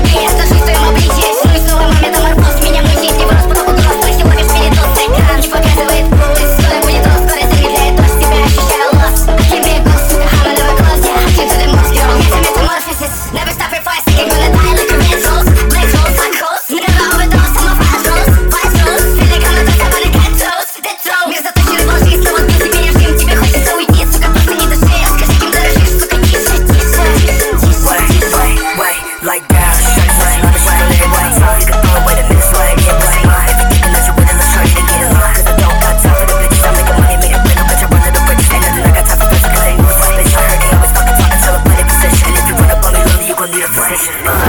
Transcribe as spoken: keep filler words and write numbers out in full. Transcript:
Я скажи в твоем обличье, ну и снова мой метаморфоз. Меня мутит, не врос, потом угроз. Твоих ловишь передоз, экран не показывает путь. Скоро будет рост, скоро замедляет дождь. Тебя ощущаю лос, тебе гос, I'm a little close, yeah, you to the most, girl. It's a metamorphosis, never stop your fight, thinking gonna die like a red rose. Black rose, black rose, never overdose, I'm a fast rose, fast rose. Feel like I'm a dust, I'm gonna get toast, dead throat. Мир затащили в ложи, снова сбил себе режим. Тебе хочется уйти, сука, просто не дыши. Скажи, кем дорожишь, сука, тише, тише, тише, тише. Like that, shut down, not a shot, let it wait. You can throw away the minutes, let it get right. If you thinking that you're winning, let's try to get it on. Cause I don't got time for the bitches, I'm making money, make it win. Bitch, I run to the bridges, ain't nothing I got time for this. Cause they move, bitch, I heard they always fucking talking till a play position. If you run up on me, lonely, you gon' need a physician.